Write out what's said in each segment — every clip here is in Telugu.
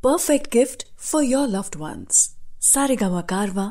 perfect gift for your loved ones. Saregama Karwa.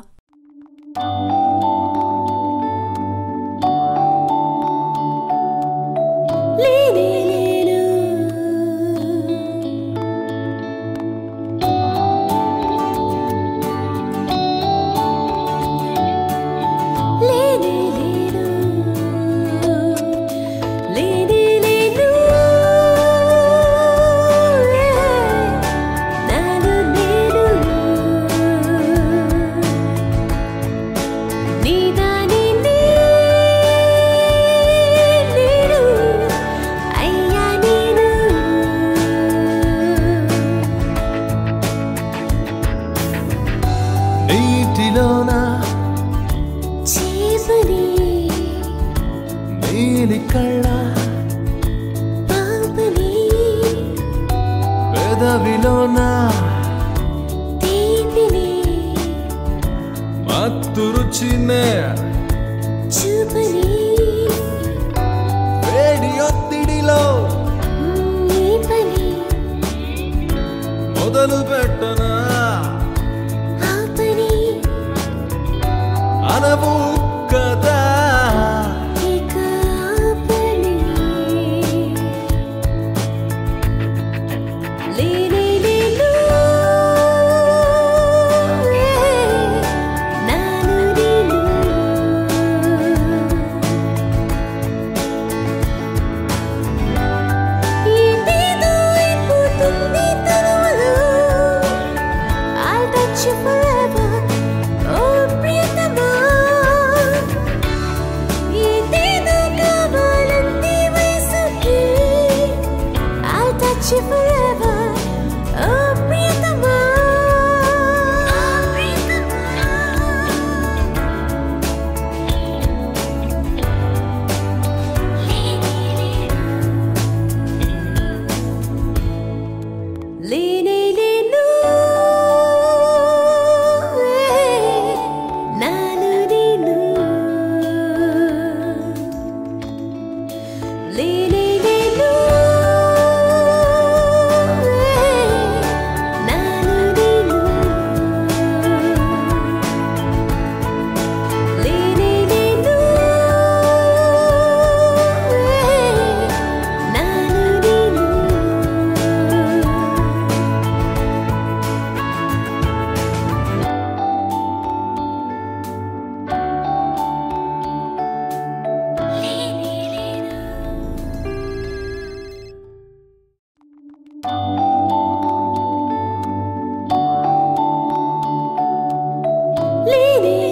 నీటిలోనా చీపుని నీలి కళ్ళ పాపని పెదవిలోనా తీపిని మత్తు రుచినే చూపని వేడి ఒత్తిడిలో నీ పని మొదలు పెట్టనా ఆపని అనవు కదా ఇక ఆపని లేనే లేను నాను నేను ఏదేదో అయిపోతుంది తరువులో I'll touch you forever, oh ప్రియతమా ఏదేదో కావాలంది వయసుకి I'll touch you forever, oh ప్రియతమా లేనే లేను నాను నేను లేనే లేను నాను నేను లేనే లేను నాను నేను లేనే